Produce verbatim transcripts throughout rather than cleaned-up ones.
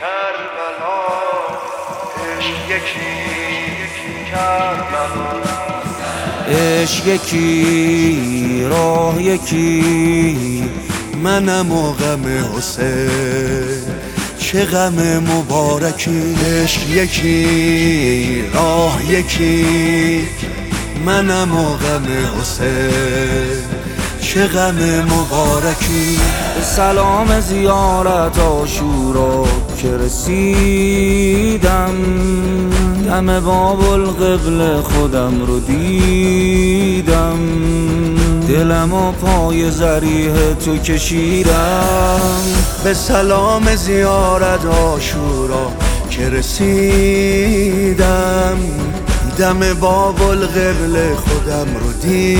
کربلا عشق یکی کربلا عشق یکی راه یکی منم و غم حسین چه غم مبارکی. عشق یکی راه یکی منم و غم حسین چه غم مبارکی. سلام زیارت عاشورا که رسیدم دم باب القبله خودم رو دیدم دلم و پای ضریح تو کشیدم. به سلام زیارت عاشورا که رسیدم دم باب القبله خودم رو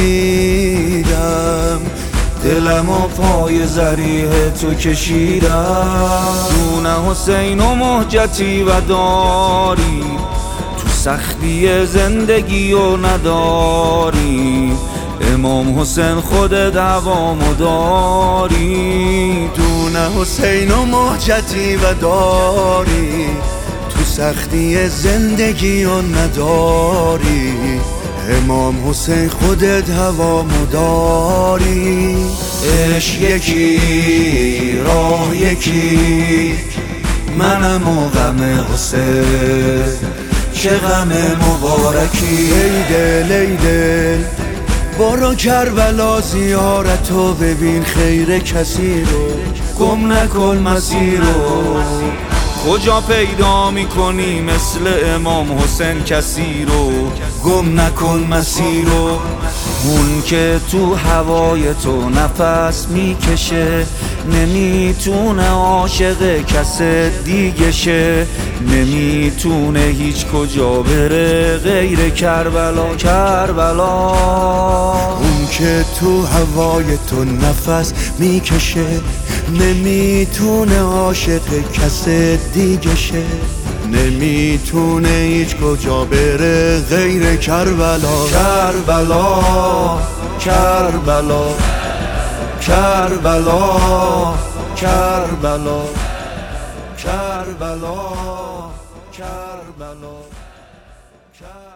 دیدم دلم و پای ضریح تو کشیدم. دون حسین و مهجتی و داری تو سختی زندگی و نداری امام حسین خودت هوامو داری. دون حسین و مهجتی و داری تو سختی زندگی و نداری امام حسین خودت هوامو داری. عشق یکی راه یکی منم و غم حسین چه غم مبارکی. ای دل ای دل برو کربلا زیارتو ببین خیر کسی رو گم نکن مسیر رو. کجا پیدا میکنی مثل امام حسین کسی رو گم نکن مسیر رو. اون که تو هوای تو نفس میکشه نمیتونه عاشق کس دیگه شه نمیتونه هیچ کجا بره غیر کربلا کربلا. اون که تو هوای تو نفس میکشه نمیتونه عاشق کس دیگه شه نمیتونه هیچ کجا بره غیر کربلا کربلا کربلا کربلا کربلا کربلا کربلا.